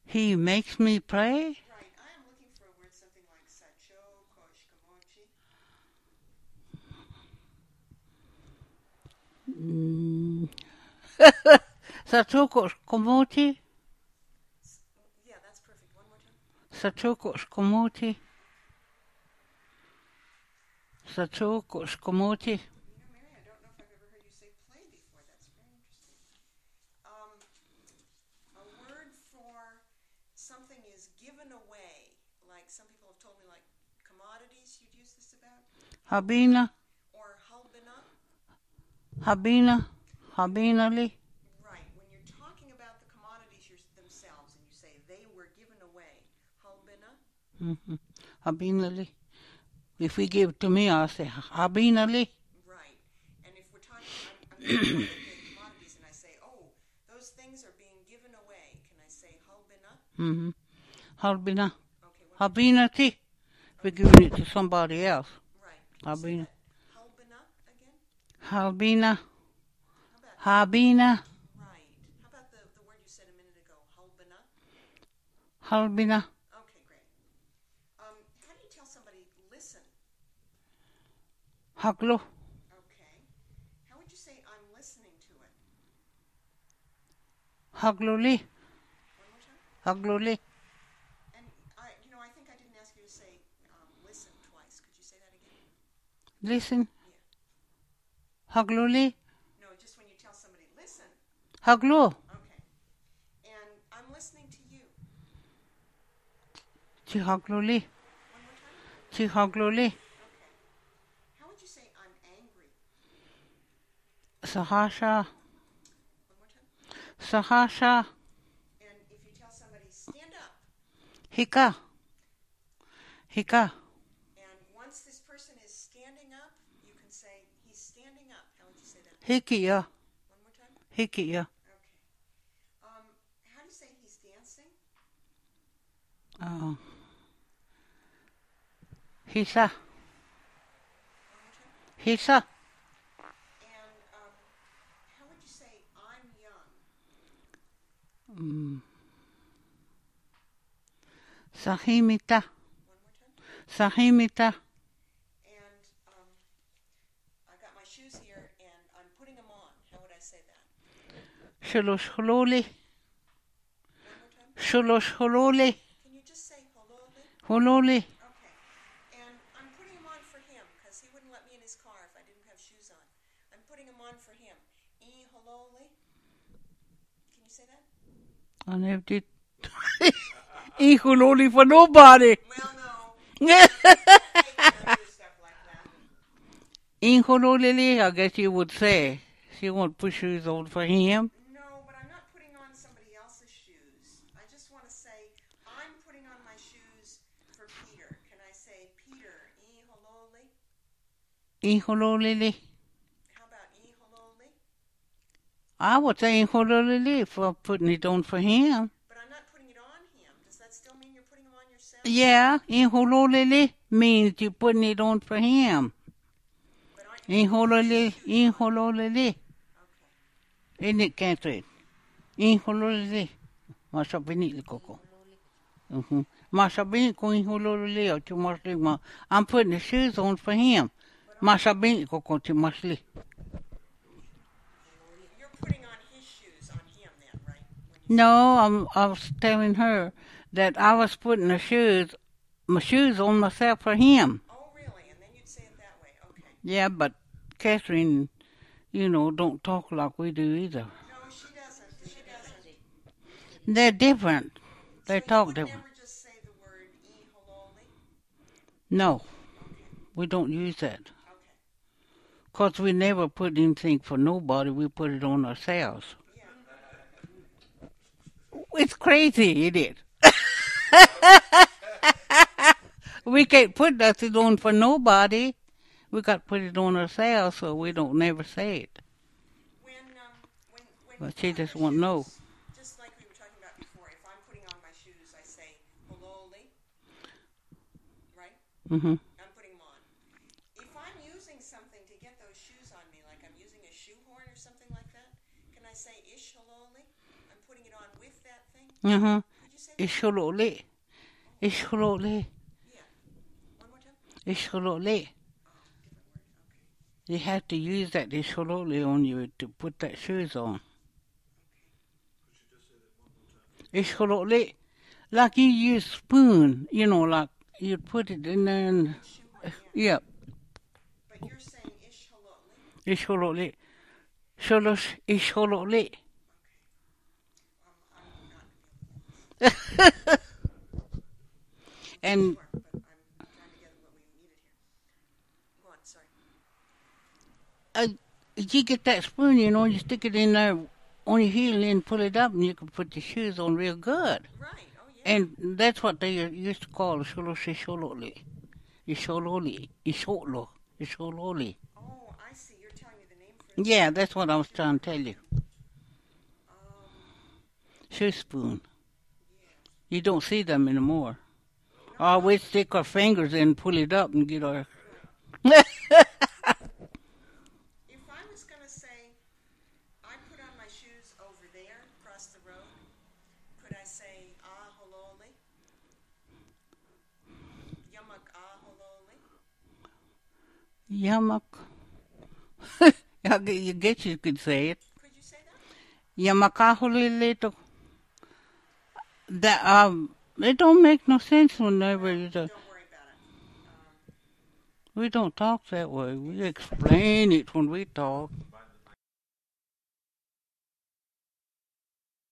He makes me pray? Right. I am looking for a word something like sacho, koshkamochi. Sachoko komoti? Yeah, that's perfect. One more time. Sachoko komoti? Sachoko komoti? You know, Mary, I don't know if I've ever heard you say play before. That's very interesting. A word for something is given away. Like some people have told me, like commodities you'd use this about. Habina? Or halbina. Habinali? Right. When you're talking about the commodities themselves and you say they were given away. Halbina. Habinali. If we give it to me, I'll say Habinali. Right. And if we're talking, I'm looking at the commodities and I say, oh, those things are being given away. Can I say halbina? Habina. Okay. Habinati. If we're giving it to somebody else. Right. Habina. Halbina again? Halbina. How about Habina. right? How about the word you said a minute ago? Halbina. Halbina. Okay, great. How do you tell somebody listen? Haglo. Okay. How would you say I'm listening to it? Hagloli. One more time. Hagloli. And I think I didn't ask you to say listen twice. Could you say that again? Listen. Yeah. Hagloli. No, just when you tell somebody listen. Haglo. Okay. And I'm listening to you. Chihagloli. One more time. Chihagloli. Okay. How would you say I'm angry? Sahasha. One more time. Sahasha. And if you tell somebody stand up. Hika. Hika. And once this person is standing up, you can say he's standing up. How would you say that? Hikiya. One more time. Hikiya. Okay. How do you say he's dancing? Hisa. One more time. Hisa. And how would you say I'm young? Sahimita. One more time. Sahimita. And I got my shoes here and I'm putting them on. How would I say that? Sholosh hololi. One more time. Sholosh hololi. Can you just say hololi? Hololi. Okay. And I'm putting them on for him because he wouldn't let me in his car if I didn't have shoes on. I'm putting them on for him. E hololi. Can you say that? I never did. Hololi for nobody. Well, no. I can't do stuff like that. Hololi, I guess you would say. She won't put shoes on for him. No, but I'm not putting on somebody else's shoes. I just want to say I'm putting on my shoes for Peter. Can I say Peter, e hololi? Hololi. How about e hololi? I would say hololi for putting it on for him. But I'm not putting it on him. Does that still mean you're putting them on yourself? Yeah, hololi means you're putting it on for him. But aren't you Hololi. Okay. Isn't it, Catherine? Hololi. Masabini koko. Masabini ko hololi o chumasli. I'm putting the shoes on for him. Masabini koko chumasli. You're putting on his shoes on him then, right? No, I was telling her that I was putting my shoes on myself for him. Oh, really? And then you'd say it that way. Okay. Yeah, but Catherine, don't talk like we do either. No, she doesn't. She doesn't. They're different. They So talk you would different. never just say the word e hololi? No, Okay. we don't use that. Okay. Because we never put anything for nobody. We put it on ourselves. Yeah. It's crazy, isn't it? We can't put nothing on for nobody. We got to put it on ourselves so we don't never say it. When But you she put on just your won't know. shoes, just like we were talking about before, if I'm putting on my shoes, I say hololi, right? Mm-hmm. I'm putting them on. If I'm using something to get those shoes on me, like I'm using a shoehorn or something like that, can I say ish hololi? I'm putting it on with that thing. Mm-hmm. Could you say that? Isholole. Isholole. Yeah. One more time? Isholole. Oh, different word. Okay. You have to use that isholole on you to put that shoes on. Isholole. Like you use spoon, you know, like you put it in there and, Shoe on, yeah. yep, But you're saying isholotli? isholole. Sholosh isholole. I'm not And sure, but I'm trying to get what we needed here. Go on, sorry. you get that spoon, you know, you stick it in there on your heel and then pull it up and you can put your shoes on real good. Right, oh yeah. And that's what they used to call sholosh isholole. Isholole. Isholo. Isholole. Oh, I see. You're telling me the name for it. Yeah, that's what I was trying to tell you. Shoe spoon. You don't see them anymore. Oh, we stick our fingers in and pull it up and get our... If I was going to say, I put on my shoes over there, across the road, could I say, ahololi? Yamak ahololi? Yamak. I guess you could say it. Could you say that? Yamakahulilito. That, it don't make no sense whenever you... Don't worry about it. We don't talk that way. We explain it when we talk.